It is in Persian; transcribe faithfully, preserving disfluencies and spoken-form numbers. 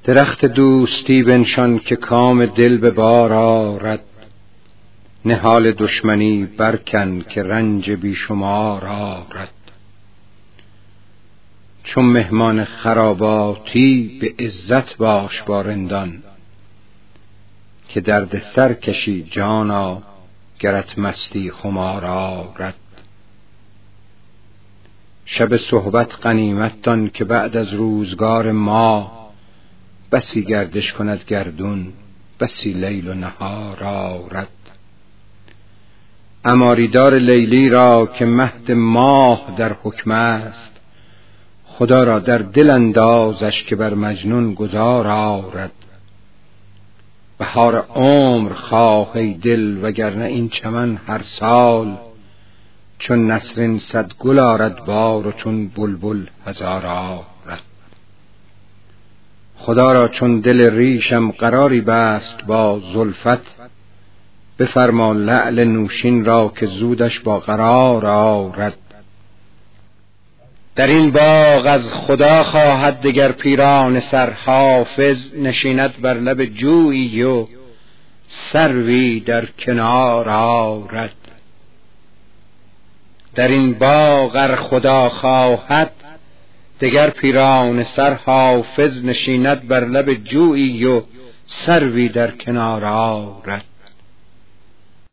درخت دوستی بنشان که کام دل به بار آرد، نهال دشمنی برکن که رنج بیشمار آرد. چون مهمان خراباتی به عزت باش با رندان، که درد سر کشی جانا گرت مستی خمار آرد. شب صحبت غنیمت دان که بعد از روزگار ما، بسی گردش کند گردون بسی لیل و نهار آرد. عماریدار لیلی را که مهد ماه در حکم است، خدا را در دل اندازش که بر مجنون گذار آرد. بهار عمر خواه ای دل وگرنه این چمن هر سال، چون نسرین صد گل آرد بار و چون بلبل هزار آرد. خدا را چون دل ریشم قراری بست با زلفت، بفرما لعل نوشین را که زودش با قرار آرد. در این باغ از خدا خواهد دگر پیران سر، حافظ نشیند بر لب جویی و سروی در کنار آرد. در این باغ ار خدا خواهد دگر پیران سر، حافظ نشیند بر لب جویی و سروی در کنار آرد.